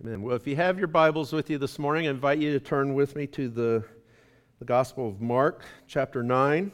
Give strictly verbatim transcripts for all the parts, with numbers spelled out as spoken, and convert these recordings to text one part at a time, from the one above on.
Amen. Well, if you have your Bibles with you this morning, I invite you to turn with me to the, the Gospel of Mark, chapter nine.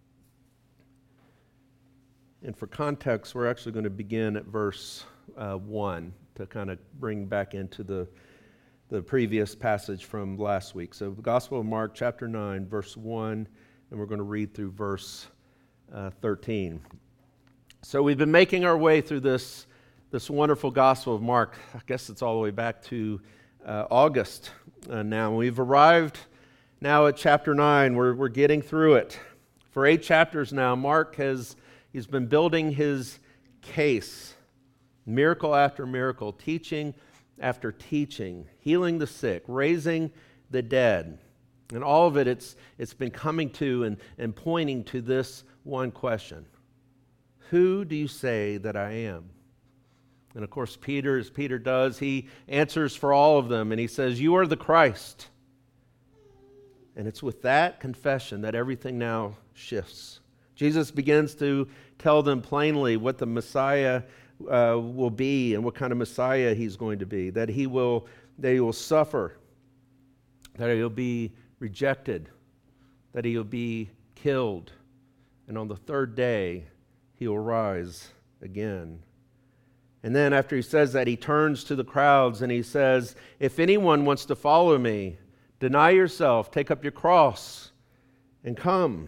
And for context, we're actually going to begin at verse uh, one to kind of bring back into the, the previous passage from last week. So the Gospel of Mark, chapter nine, verse one, and we're going to read through verse uh, thirteen. So we've been making our way through this This wonderful Gospel of Mark. I guess it's all the way back to uh, August uh, now. We've arrived now at chapter nine. We're, we're getting through it. For eight chapters now, Mark has he's been building his case, miracle after miracle, teaching after teaching, healing the sick, raising the dead. And all of it, it's, it's been coming to and, and pointing to this one question. Who do you say that I am? And of course, Peter, as Peter does, he answers for all of them, and he says, "You are the Christ." And it's with that confession that everything now shifts. Jesus begins to tell them plainly what the Messiah uh, will be and what kind of Messiah he's going to be, that he will, that he will suffer, that he'll be rejected, that he'll be killed, and on the third day, he will rise again. And then after he says that, he turns to the crowds and he says, "If anyone wants to follow me, deny yourself, take up your cross, and come."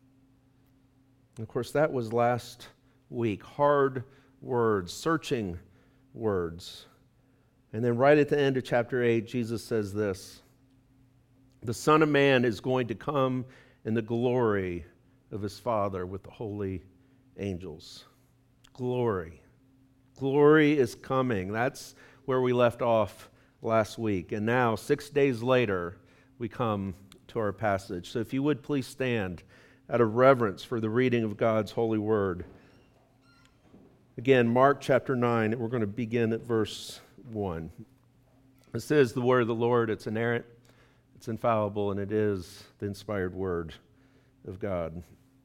And of course, that was last week. Hard words, searching words. And then right at the end of chapter eight, Jesus says this: "The Son of Man is going to come in the glory of his Father with the holy angels." Glory. Glory is coming. That's where we left off last week. And now, six days later, we come to our passage. So if you would please stand out of reverence for the reading of God's holy word. Again, Mark chapter nine, and we're going to begin at verse one. This is the word of the Lord. It's inerrant, it's infallible, and it is the inspired word of God.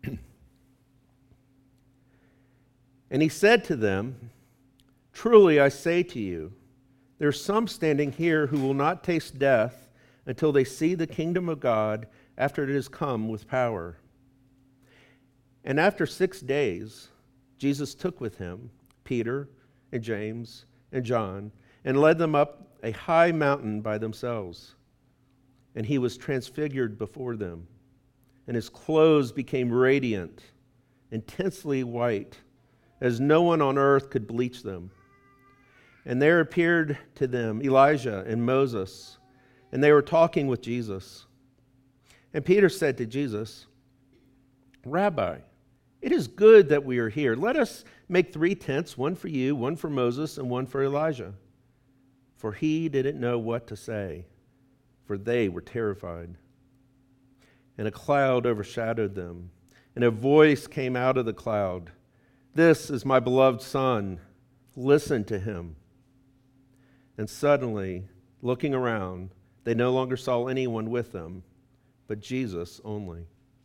And he said to them, "Truly I say to you, there are some standing here who will not taste death until they see the kingdom of God after it has come with power." And after six days, Jesus took with him Peter and James and John and led them up a high mountain by themselves. And he was transfigured before them, and his clothes became radiant, intensely white, as no one on earth could bleach them. And there appeared to them Elijah and Moses, and they were talking with Jesus. And Peter said to Jesus, "Rabbi, it is good that we are here. Let us make three tents, one for you, one for Moses, and one for Elijah." For he didn't know what to say, for they were terrified. And a cloud overshadowed them, and a voice came out of the cloud, "This is my beloved Son. Listen to him." And suddenly, looking around, they no longer saw anyone with them, but Jesus only.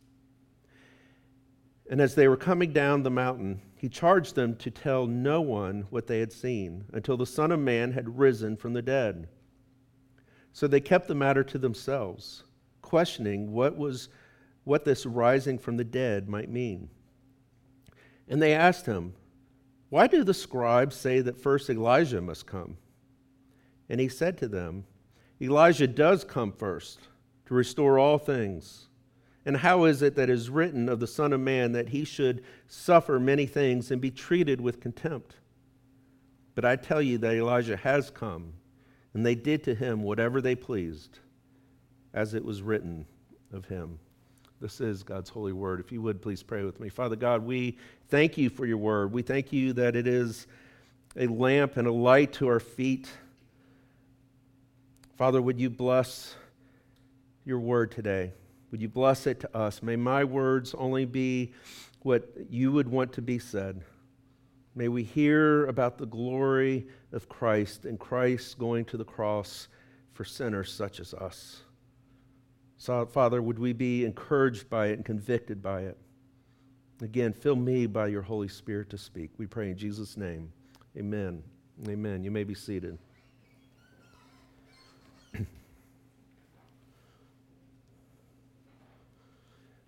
And as they were coming down the mountain, he charged them to tell no one what they had seen until the Son of Man had risen from the dead. So they kept the matter to themselves, questioning what was what this rising from the dead might mean. And they asked him, "Why do the scribes say that first Elijah must come?" And he said to them, "Elijah does come first to restore all things. And how is it that it is written of the Son of Man that he should suffer many things and be treated with contempt? But I tell you that Elijah has come, and they did to him whatever they pleased, as it was written of him." This is God's holy word. If you would, please pray with me. Father God, we thank you for your word. We thank you that it is a lamp and a light to our feet. Father, would you bless your word today? Would you bless it to us? May my words only be what you would want to be said. May we hear about the glory of Christ and Christ going to the cross for sinners such as us. So, Father, would we be encouraged by it and convicted by it? Again, fill me by your Holy Spirit to speak. We pray in Jesus' name. Amen. Amen. You may be seated.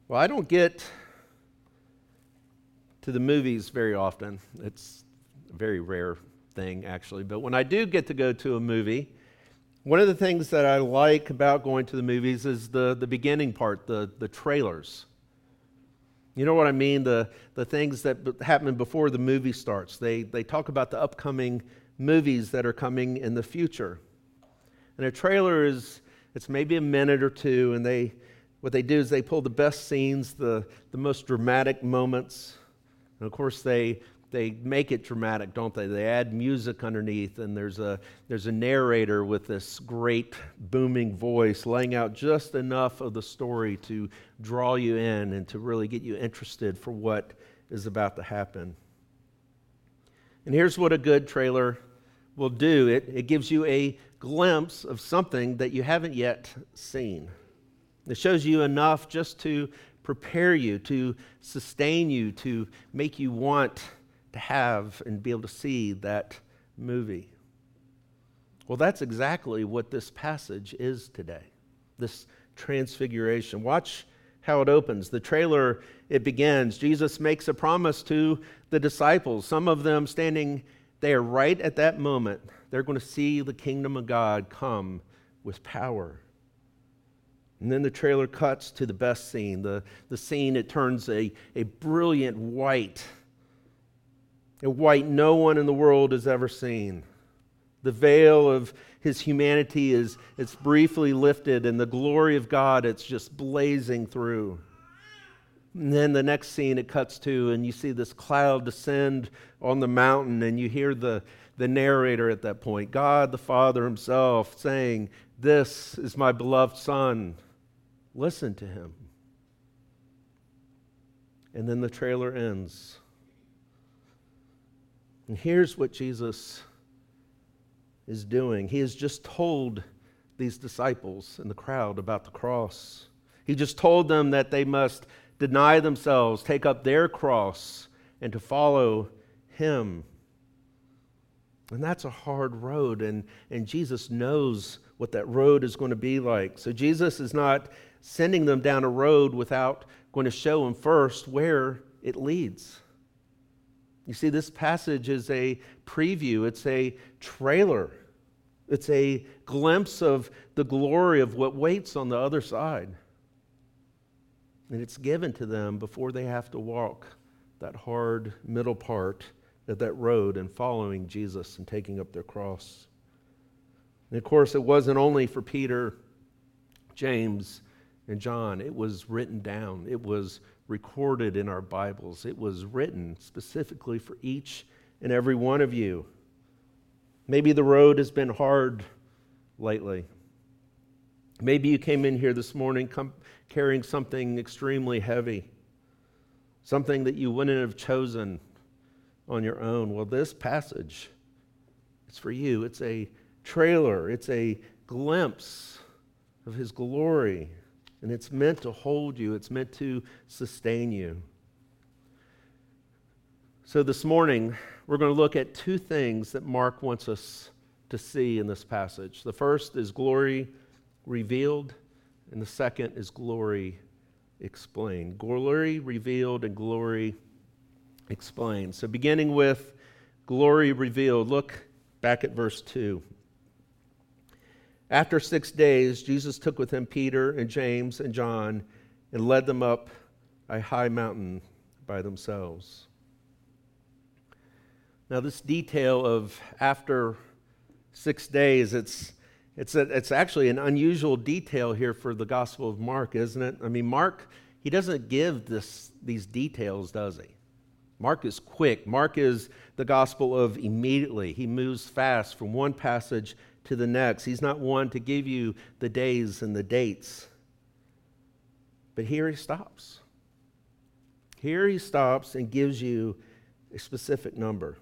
Well, I don't get to the movies very often. It's a very rare thing, actually. But when I do get to go to a movie, one of the things that I like about going to the movies is the, the beginning part, the, the trailers. You know what I mean? The, the things that happen before the movie starts. They, they talk about the upcoming movies that are coming in the future. And a trailer is, it's maybe a minute or two, and they what they do is they pull the best scenes, the, the most dramatic moments. And of course, they they make it dramatic, don't they? They add music underneath, and there's a there's a narrator with this great booming voice laying out just enough of the story to draw you in and to really get you interested for what is about to happen. And here's what a good trailer will do. It, it gives you a glimpse of something that you haven't yet seen. It shows you enough just to prepare you, to sustain you, to make you want to have and be able to see that movie. Well, that's exactly what this passage is today, this transfiguration. Watch how it opens. The trailer, it begins. Jesus makes a promise to the disciples, some of them standing there right at that moment. They're going to see the kingdom of God come with power. And then the trailer cuts to the best scene. The, the scene, it turns a, a brilliant white, a white no one in the world has ever seen. The veil of his humanity is it's briefly lifted, and the glory of God, it's just blazing through. And then the next scene it cuts to, and you see this cloud descend on the mountain, and you hear the, the narrator at that point, God the Father himself, saying, "This is my beloved Son. Listen to him." And then the trailer ends. And here's what Jesus is doing. He has just told these disciples in the crowd about the cross. He just told them that they must deny themselves, take up their cross, and to follow him. And that's a hard road, and, and Jesus knows what that road is going to be like. So Jesus is not sending them down a road without going to show them first where it leads. You see, this passage is a preview. It's a trailer. It's a glimpse of the glory of what waits on the other side. And it's given to them before they have to walk that hard middle part of that road and following Jesus and taking up their cross. And of course, it wasn't only for Peter, James, and John. It was written down. It was recorded in our Bibles. It was written specifically for each and every one of you. Maybe the road has been hard lately. Maybe you came in here this morning come, carrying something extremely heavy, something that you wouldn't have chosen on your own. Well, this passage, it's for you. It's a trailer. It's a glimpse of his glory. And it's meant to hold you. It's meant to sustain you. So this morning, we're going to look at two things that Mark wants us to see in this passage. The first is glory revealed, and the second is glory explained. Glory revealed and glory explained. So beginning with glory revealed, look back at verse two. After six days, Jesus took with him Peter and James and John and led them up a high mountain by themselves. Now, this detail of after six days, it's it's a, it's actually an unusual detail here for the Gospel of Mark, isn't it? I mean, Mark, he doesn't give this these details, does he? Mark is quick. Mark is the gospel of immediately. He moves fast from one passage to the next. He's not one to give you the days and the dates. But here he stops. Here he stops and gives you a specific number.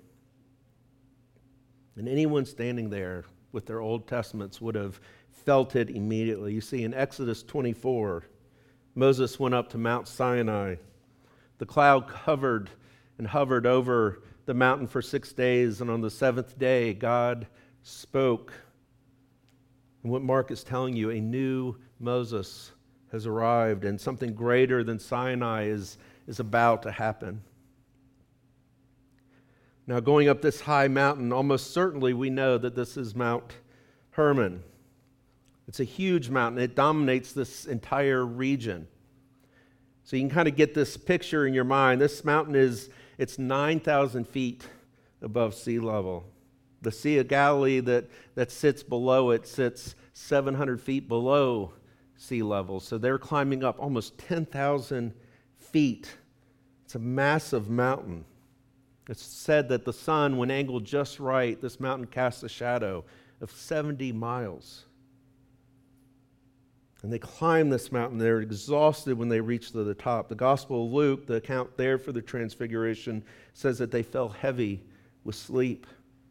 And anyone standing there with their Old Testaments would have felt it immediately. You see, in Exodus twenty-four, Moses went up to Mount Sinai. The cloud covered and hovered over the mountain for six days, and on the seventh day, God spoke. And what Mark is telling you, a new Moses has arrived, and something greater than Sinai is, is about to happen. Now, going up this high mountain, almost certainly we know that this is Mount Hermon. It's a huge mountain. It dominates this entire region. So you can kind of get this picture in your mind. This mountain is, it's nine thousand feet above sea level. The Sea of Galilee that, that sits below it sits seven hundred feet below sea level. So they're climbing up almost ten thousand feet. It's a massive mountain. It's said that the sun, when angled just right, this mountain casts a shadow of seventy miles. And they climb this mountain. They're exhausted when they reach to the top. The Gospel of Luke, the account there for the Transfiguration, says that they fell heavy with sleep.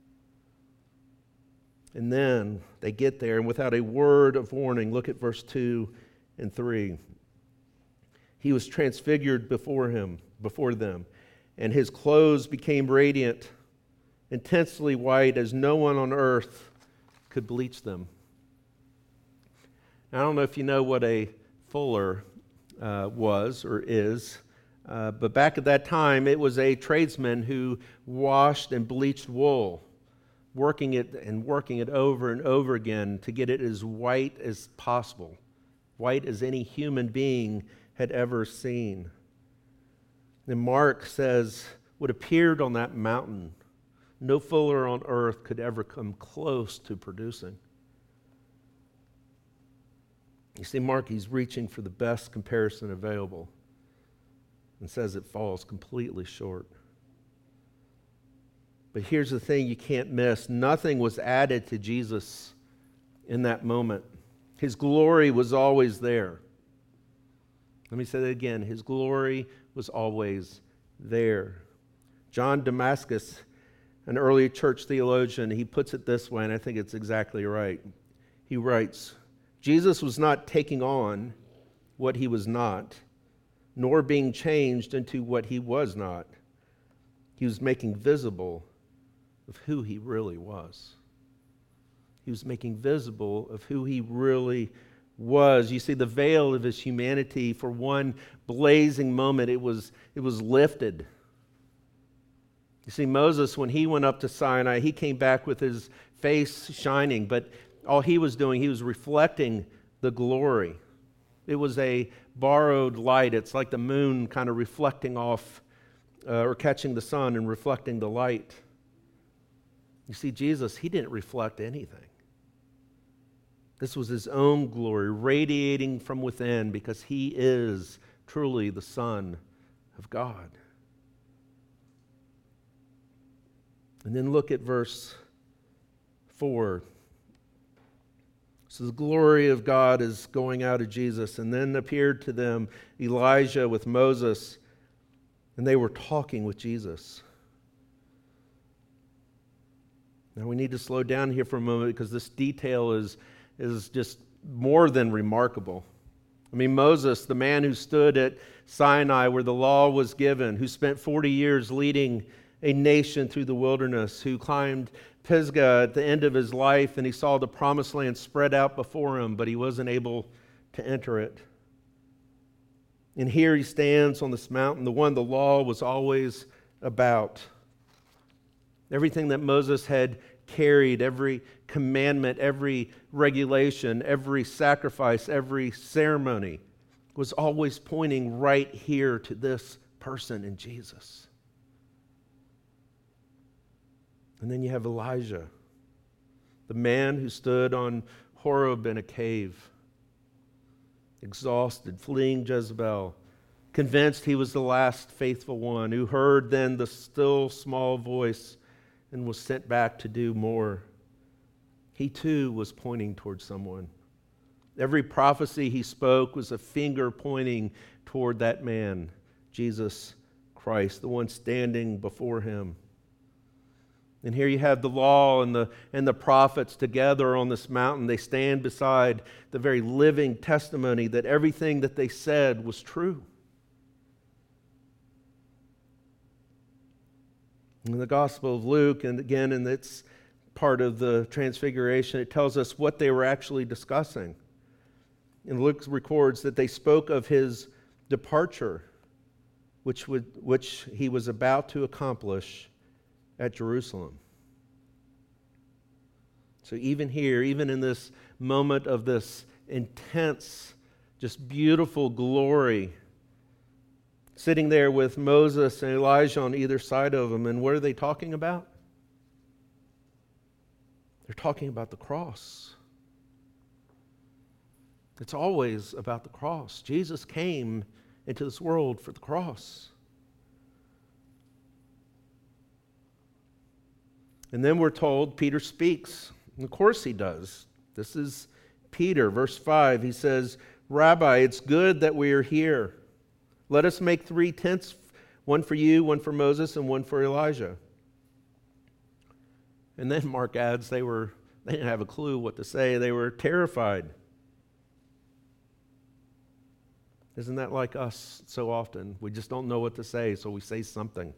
And then they get there, and without a word of warning, look at verse two and three. He was transfigured before him, before them, and his clothes became radiant, intensely white, as no one on earth could bleach them. Now, I don't know if you know what a fuller uh, was or is, uh, but back at that time, it was a tradesman who washed and bleached wool, working it and working it over and over again to get it as white as possible, white as any human being had ever seen. And Mark says, what appeared on that mountain, no fuller on earth could ever come close to producing. You see, Mark, he's reaching for the best comparison available and says it falls completely short. But here's the thing you can't miss. Nothing was added to Jesus in that moment. His glory was always there. Let me say that again. His glory was always there. John Damascus, an early church theologian, he puts it this way, and I think it's exactly right. He writes, Jesus was not taking on what he was not, nor being changed into what he was not. He was making visible of who he really was. He was making visible of who he really was. You see, the veil of his humanity, for one blazing moment, it was, it was lifted. You see, Moses, when he went up to Sinai, he came back with his face shining, but all he was doing, he was reflecting the glory. It was a borrowed light. It's like the moon kind of reflecting off uh, or catching the sun and reflecting the light. You see, Jesus, he didn't reflect anything. This was his own glory radiating from within because he is truly the Son of God. And then look at verse four. So the glory of God is going out of Jesus. And then appeared to them Elijah with Moses, and they were talking with Jesus. Now we need to slow down here for a moment because this detail is, is just more than remarkable. I mean, Moses, the man who stood at Sinai where the law was given, who spent forty years leading a nation through the wilderness, who climbed Pisgah at the end of his life, and he saw the promised land spread out before him, but he wasn't able to enter it. And here he stands on this mountain, the one the law was always about. Everything that Moses had carried, every commandment, every regulation, every sacrifice, every ceremony, was always pointing right here to this person in Jesus. And then you have Elijah, the man who stood on Horeb in a cave, exhausted, fleeing Jezebel, convinced he was the last faithful one, who heard then the still small voice and was sent back to do more. He too was pointing towards someone. Every prophecy he spoke was a finger pointing toward that man, Jesus Christ, the one standing before him. And here you have the law and the, and the prophets together on this mountain. They stand beside the very living testimony that everything that they said was true. In the Gospel of Luke, and again in its part of the Transfiguration, it tells us what they were actually discussing. And Luke records that they spoke of his departure, which would, which he was about to accomplish at Jerusalem. So even here, even in this moment of this intense, just beautiful glory, sitting there with Moses and Elijah on either side of him, and what are they talking about? They're talking about the cross. It's always about the cross. Jesus came into this world for the cross. And then we're told Peter speaks. And of course he does. This is Peter, verse five. He says, "Rabbi, it's good that we are here. Let us make three tents, one for you, one for Moses, and one for Elijah." And then Mark adds they were they didn't have a clue what to say. They were terrified. Isn't that like us so often? We just don't know what to say, so we say something.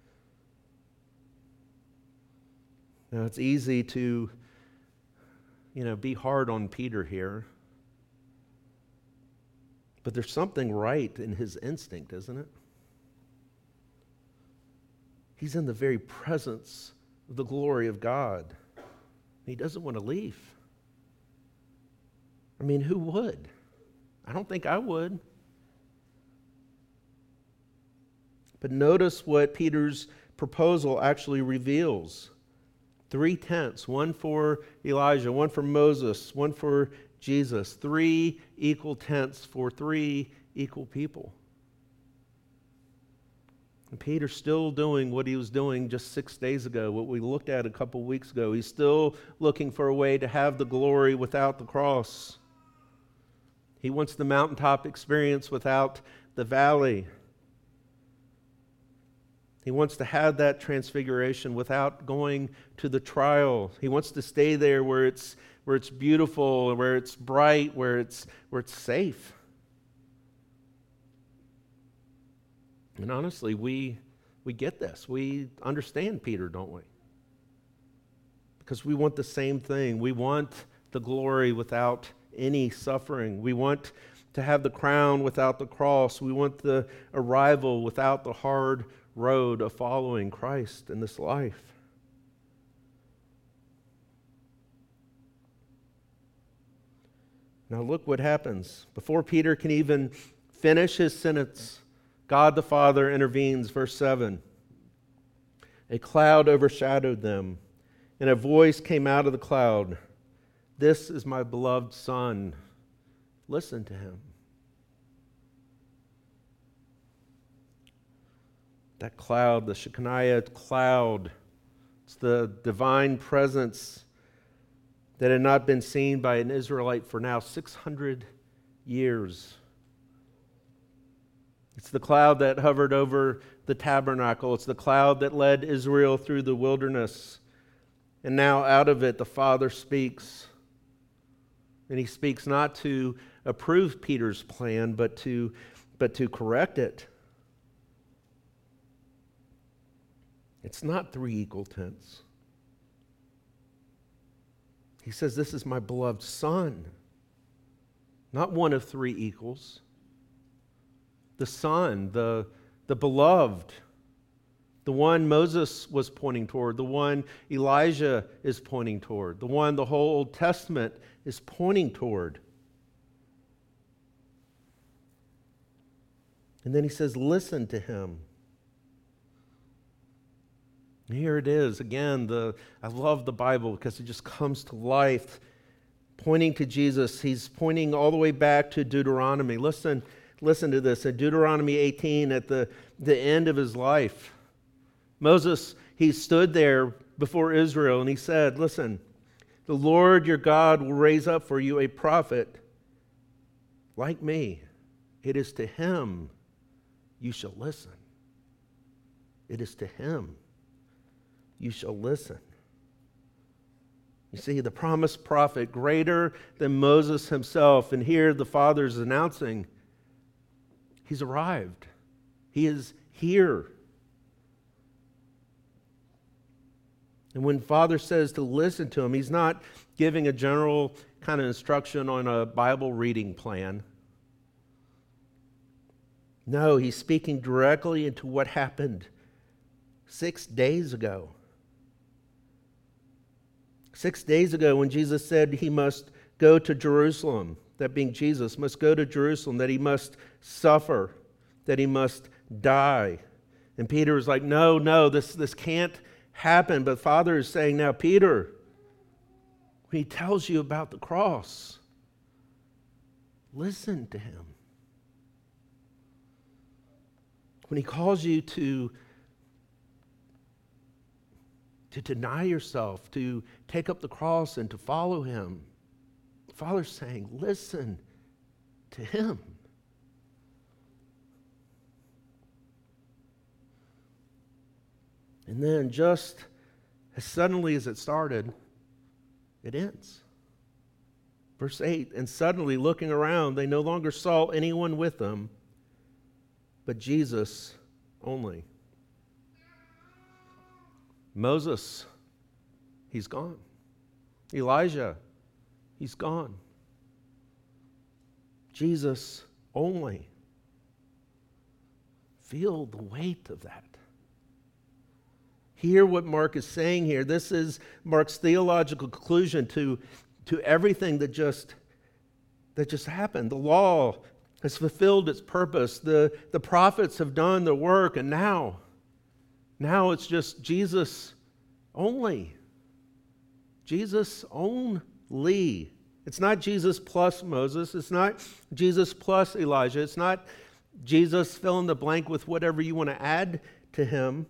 Now, it's easy to, you know, be hard on Peter here. But there's something right in his instinct, isn't it? He's in the very presence of the glory of God. He doesn't want to leave. I mean, who would? I don't think I would. But notice what Peter's proposal actually reveals. Three tents, one for Elijah, one for Moses, one for Jesus. Three equal tents for three equal people. And Peter's still doing what he was doing just six days ago, what we looked at a couple weeks ago. He's still looking for a way to have the glory without the cross. He wants the mountaintop experience without the valley. He wants to have that transfiguration without going to the trial. He wants to stay there where it's where it's beautiful, where it's bright, where it's where it's safe. And honestly, we we get this. We understand Peter, don't we? Because we want the same thing. We want the glory without any suffering. We want to have the crown without the cross. We want the arrival without the hard road of following Christ in this life. Now look what happens. Before Peter can even finish his sentence, God the Father intervenes, verse seven. A cloud overshadowed them, and a voice came out of the cloud. "This is my beloved Son. Listen to him." That cloud, the Shekinah cloud, it's the divine presence that had not been seen by an Israelite for now six hundred years. It's the cloud that hovered over the tabernacle. It's the cloud that led Israel through the wilderness. And now out of it, the Father speaks. And he speaks not to approve Peter's plan, but to, but to correct it. It's not three equal tents. He says, "This is my beloved Son." Not one of three equals. The Son, the, the beloved, the one Moses was pointing toward, the one Elijah is pointing toward, the one the whole Old Testament is pointing toward. And then he says, "Listen to him." Here it is again. The I love the Bible because it just comes to life, pointing to Jesus. He's pointing all the way back to Deuteronomy. Listen, listen to this. In Deuteronomy eighteen, at the, the end of his life, Moses, he stood there before Israel and he said, "Listen, the Lord your God will raise up for you a prophet like me. It is to him you shall listen." It is to him you shall listen. You see, the promised prophet, greater than Moses himself. And here the Father is announcing, he's arrived. He is here. And when Father says to listen to him, he's not giving a general kind of instruction on a Bible reading plan. No, he's speaking directly into what happened six days ago. Six days ago when Jesus said he must go to Jerusalem, that being Jesus, must go to Jerusalem, that he must suffer, that he must die. And Peter was like, no, no, this, this can't happen. But Father is saying, now, Peter, when he tells you about the cross, listen to him. When he calls you to, to deny yourself, to take up the cross and to follow him, the Father's saying, listen to him. And then just as suddenly as it started, it ends. Verse eight, and suddenly looking around, they no longer saw anyone with them, but Jesus only. Moses, he's gone. Elijah, he's gone. Jesus only. Feel the weight of that. Hear what Mark is saying here. This is Mark's theological conclusion to, to everything that just, that just happened. The law has fulfilled its purpose. The, the prophets have done the work, and now, now it's just Jesus only. Jesus only. It's not Jesus plus Moses. It's not Jesus plus Elijah. It's not Jesus fill in the blank with whatever you want to add to him.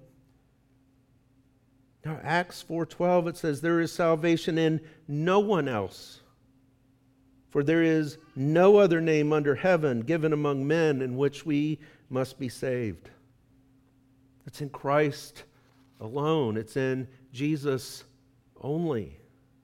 Now, Acts four twelve, it says, there is salvation in no one else. For there is no other name under heaven given among men in which we must be saved. It's in Christ alone. It's in Jesus only.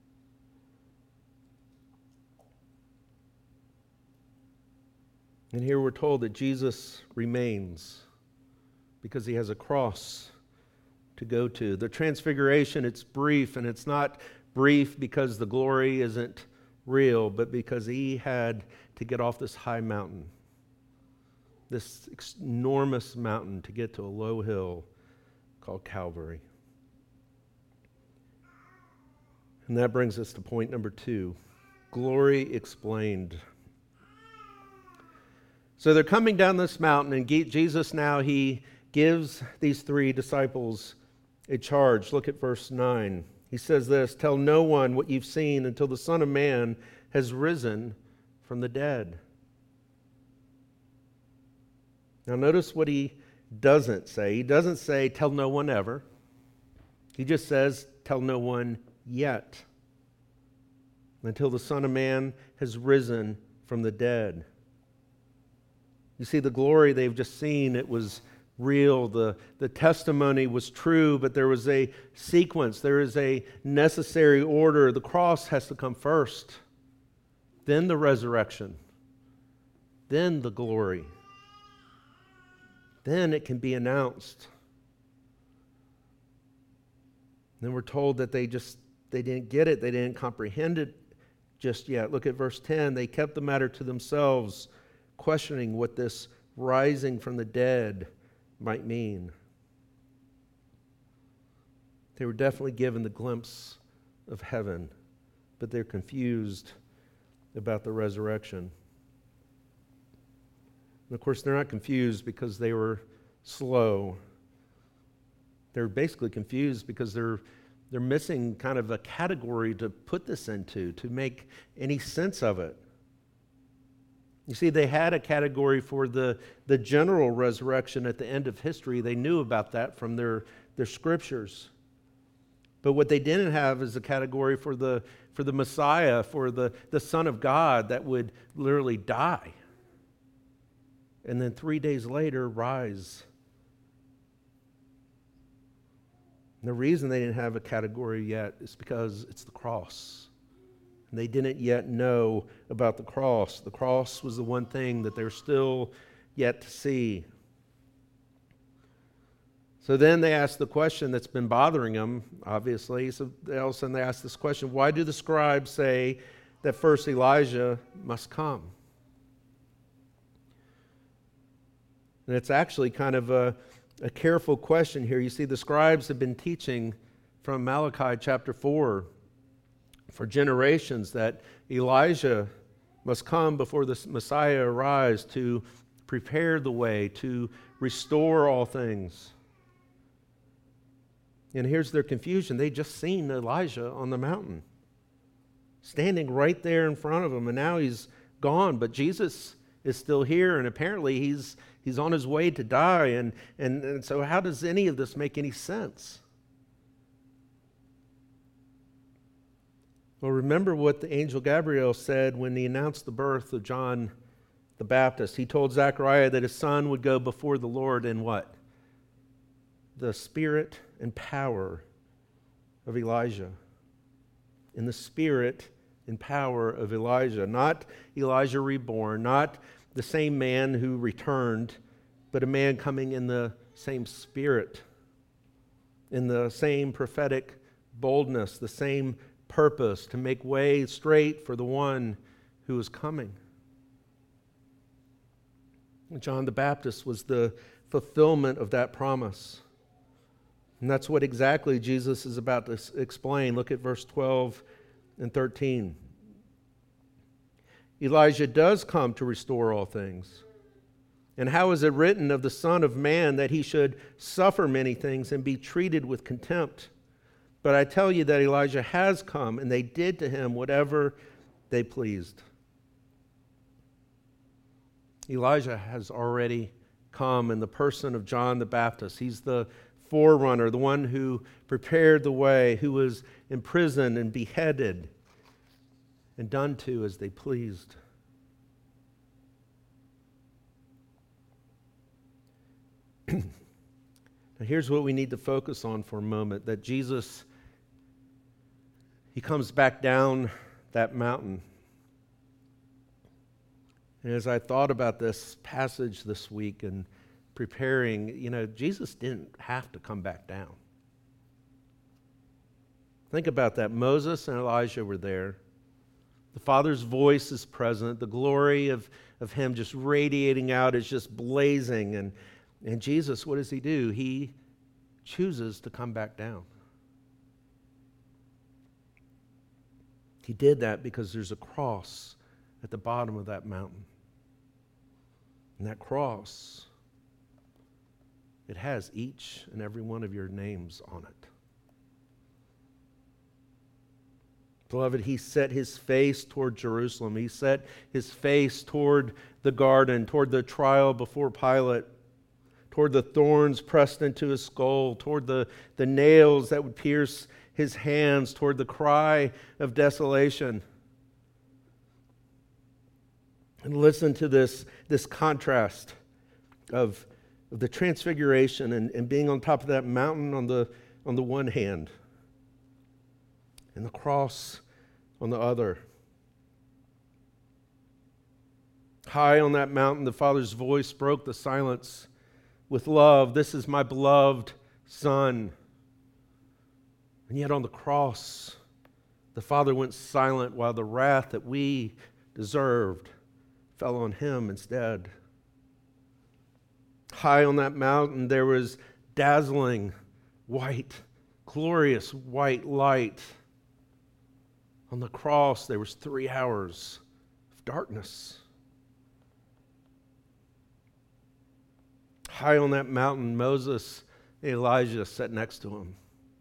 And here we're told that Jesus remains because he has a cross to go to. The transfiguration, it's brief, and it's not brief because the glory isn't real, but because he had to get off this high mountain, this enormous mountain, to get to a low hill called Calvary. And that brings us to point number two, glory explained. So they're coming down this mountain, and Jesus now, he gives these three disciples a charge. Look at verse nine. He says this, tell no one what you've seen until the Son of Man has risen from the dead. Now notice what he doesn't say. He doesn't say, tell no one ever. He just says, tell no one yet. Until the Son of Man has risen from the dead. You see, the glory they've just seen, it was real. The, the testimony was true, but there was a sequence. There is a necessary order. The cross has to come first. Then the resurrection. Then the glory. Then it can be announced. Then we're told that they just, they didn't get it. They didn't comprehend it just yet. Look at verse ten. They kept the matter to themselves, questioning what this rising from the dead might mean. They were definitely given the glimpse of heaven, but they're confused about the resurrection. And of course, they're not confused because they were slow. They're basically confused because they're they're missing kind of a category to put this into, to make any sense of it. You see, they had a category for the, the general resurrection at the end of history. They knew about that from their, their scriptures. But what they didn't have is a category for the, for the Messiah, for the, the Son of God that would literally die. And then three days later, rise. And the reason they didn't have a category yet is because it's the cross. And they didn't yet know about the cross. The cross was the one thing that they're still yet to see. So then they ask the question that's been bothering them, obviously. So all of a sudden they ask this question, why do the scribes say that first Elijah must come. And it's actually kind of a, a careful question here. You see, the scribes have been teaching from Malachi chapter four for generations that Elijah must come before the Messiah arrives to prepare the way, to restore all things. And here's their confusion. They just seen Elijah on the mountain, standing right there in front of them, and now he's gone, but Jesus is still here, and apparently he's he's on his way to die, and, and, and so how does any of this make any sense? Well, remember what the angel Gabriel said when he announced the birth of John the Baptist. He told Zechariah that his son would go before the Lord in what? The spirit and power of Elijah. In the spirit and power of Elijah. Not Elijah reborn, not the same man who returned, but a man coming in the same spirit, in the same prophetic boldness, the same purpose to make way straight for the one who is coming. John the Baptist was the fulfillment of that promise. And that's what exactly Jesus is about to explain. Look at verse twelve and thirteen. Elijah does come to restore all things. And how is it written of the Son of Man that he should suffer many things and be treated with contempt? But I tell you that Elijah has come, and they did to him whatever they pleased. Elijah has already come in the person of John the Baptist. He's the forerunner, the one who prepared the way, who was imprisoned and beheaded and done to as they pleased. Now here's what we need to focus on for a moment, that Jesus, he comes back down that mountain. And as I thought about this passage this week and preparing, you know, Jesus didn't have to come back down. Think about that. Moses and Elijah were there. The Father's voice is present. The glory of, of him just radiating out is just blazing. And, and Jesus, what does he do? He chooses to come back down. He did that because there's a cross at the bottom of that mountain. And that cross, it has each and every one of your names on it. Beloved, he set his face toward Jerusalem. He set his face toward the garden, toward the trial before Pilate, toward the thorns pressed into his skull, toward the, the nails that would pierce his hands, toward the cry of desolation. And listen to this, this contrast of, of the transfiguration and, and being on top of that mountain on the, on the one hand, and the cross on the other. High on that mountain, the Father's voice broke the silence with love. This is my beloved Son. And yet on the cross, the Father went silent while the wrath that we deserved fell on him instead. High on that mountain, there was dazzling white, glorious white light. On the cross, there was three hours of darkness. High on that mountain, Moses and Elijah sat next to him.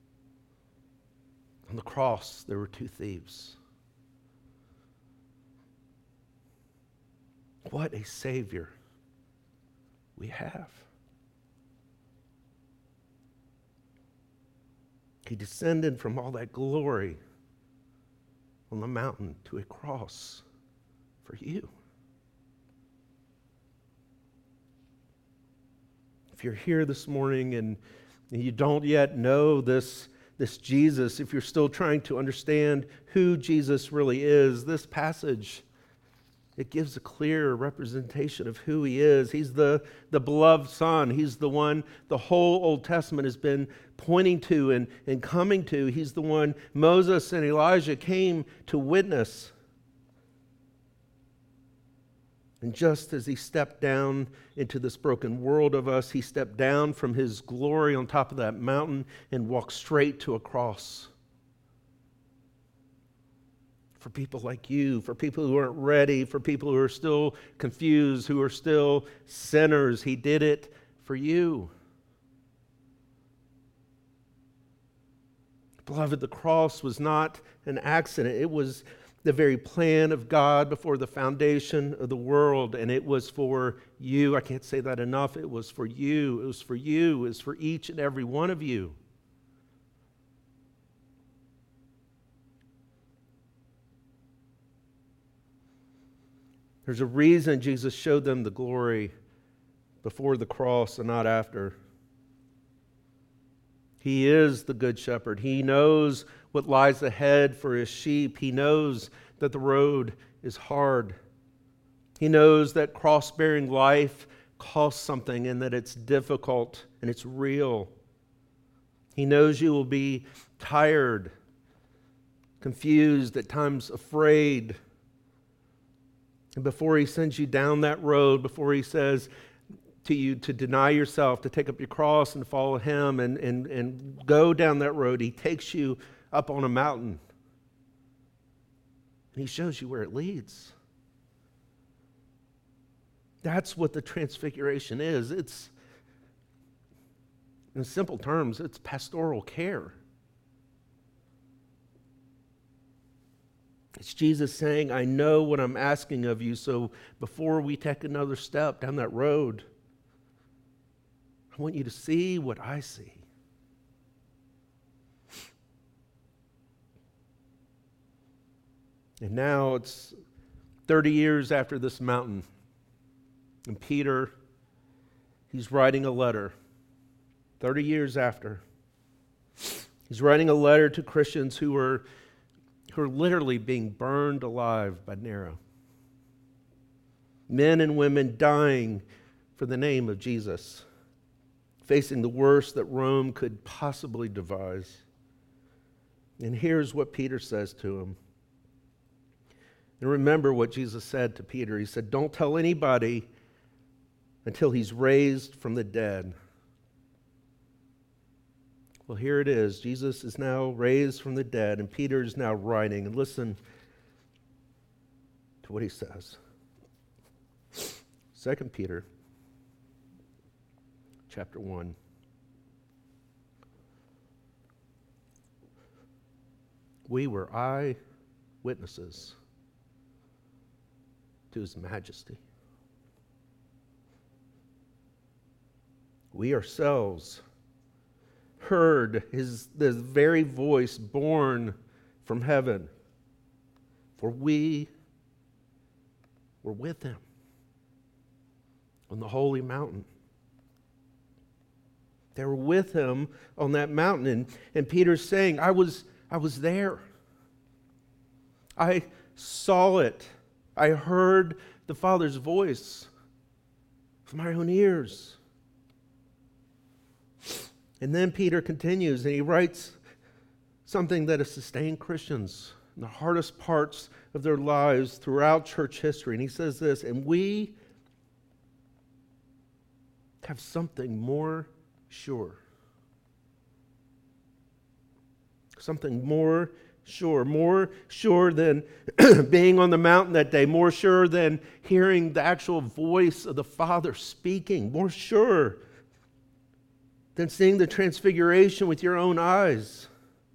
On the cross, there were two thieves. What a Savior we have. He descended from all that glory on the mountain to a cross for you. If you're here this morning and you don't yet know this, this Jesus, if you're still trying to understand who Jesus really is, this passage, it gives a clear representation of who he is. He's the, the beloved Son. He's the one the whole Old Testament has been pointing to and, and coming to. He's the one Moses and Elijah came to witness. And just as he stepped down into this broken world of us, he stepped down from his glory on top of that mountain and walked straight to a cross. For people like you, for people who aren't ready, for people who are still confused, who are still sinners, he did it for you. Beloved, the cross was not an accident. It was the very plan of God before the foundation of the world, and it was for you. I can't say that enough. It was for you. It was for you. It was for each and every one of you. There's a reason Jesus showed them the glory before the cross and not after. He is the good shepherd. He knows what lies ahead for his sheep. He knows that the road is hard. He knows that cross-bearing life costs something and that it's difficult and it's real. He knows you will be tired, confused, at times afraid. And before he sends you down that road, before he says to you to deny yourself, to take up your cross and follow him and, and, and go down that road, he takes you up on a mountain. And he shows you where it leads. That's what the transfiguration is. It's, in simple terms, it's pastoral care. It's Jesus saying, I know what I'm asking of you, so before we take another step down that road, I want you to see what I see. And now it's thirty years after this mountain, and Peter, he's writing a letter. thirty years after. He's writing a letter to Christians who are who are literally being burned alive by Nero. Men and women dying for the name of Jesus, facing the worst that Rome could possibly devise. And here's what Peter says to him. And remember what Jesus said to Peter. He said, don't tell anybody until he's raised from the dead. Well, here it is. Jesus is now raised from the dead, and Peter is now writing. And listen to what he says. Second Peter, chapter one. We were eyewitnesses to his majesty. We ourselves heard his the very voice born from heaven, for we were with him on the holy mountain. They were with him on that mountain, and, and Peter's saying, I was I was there. I saw it. I heard the Father's voice with my own ears. And then Peter continues and he writes something that has sustained Christians in the hardest parts of their lives throughout church history. And he says this, and we have something more sure. Something more sure. More sure than being on the mountain that day. More sure than hearing the actual voice of the Father speaking. More sure than seeing the transfiguration with your own eyes.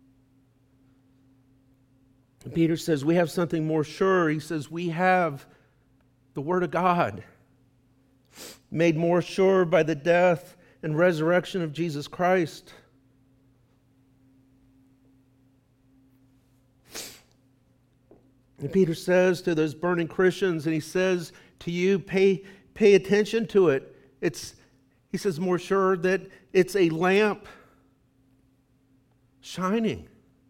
And Peter says, we have something more sure. He says, we have the Word of God, made more sure by the death and resurrection of Jesus Christ. And Peter says to those burning Christians, and he says to you, pay, pay attention to it. It's He says, more sure that it's a lamp shining.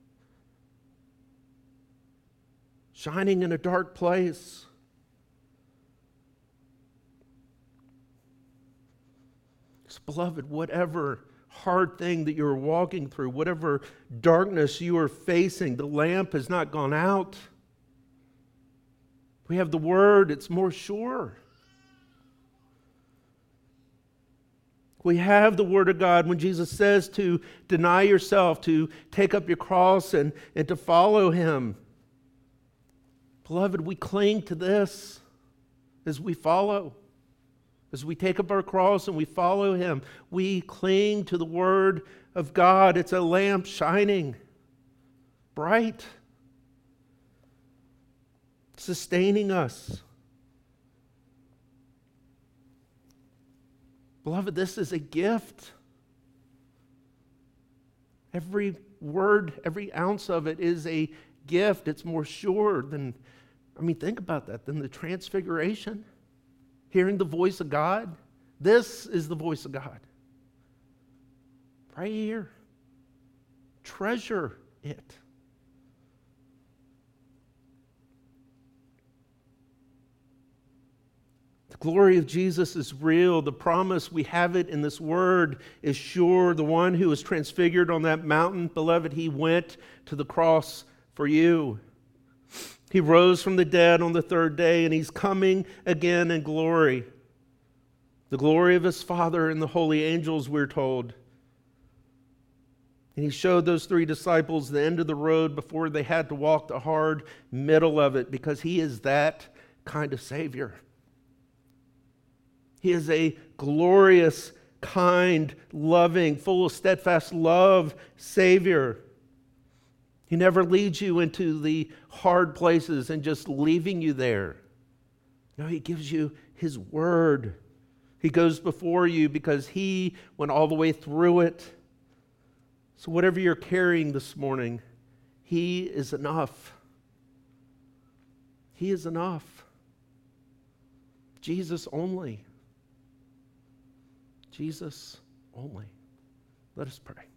Shining in a dark place. So, beloved, whatever hard thing that you're walking through, whatever darkness you are facing, the lamp has not gone out. We have the Word, it's more sure. We have the Word of God when Jesus says to deny yourself, to take up your cross and, and to follow Him. Beloved, we cling to this as we follow. As we take up our cross and we follow Him, we cling to the Word of God. It's a lamp shining bright, sustaining us. Beloved, this is a gift. Every word, every ounce of it is a gift. It's more sure than, I mean, think about that, than the transfiguration. Hearing the voice of God. This is the voice of God. Right here. Treasure it. The glory of Jesus is real. The promise, we have it in this word, is sure. The one who was transfigured on that mountain, beloved, He went to the cross for you. He rose from the dead on the third day, and He's coming again in glory. The glory of His Father and the holy angels, we're told. And He showed those three disciples the end of the road before they had to walk the hard middle of it, because He is that kind of Savior. He is a glorious, kind, loving, full of steadfast love Savior. He never leads you into the hard places and just leaving you there. No, He gives you His word. He goes before you because He went all the way through it. So whatever you're carrying this morning, He is enough. He is enough. Jesus only. Jesus only. Let us pray.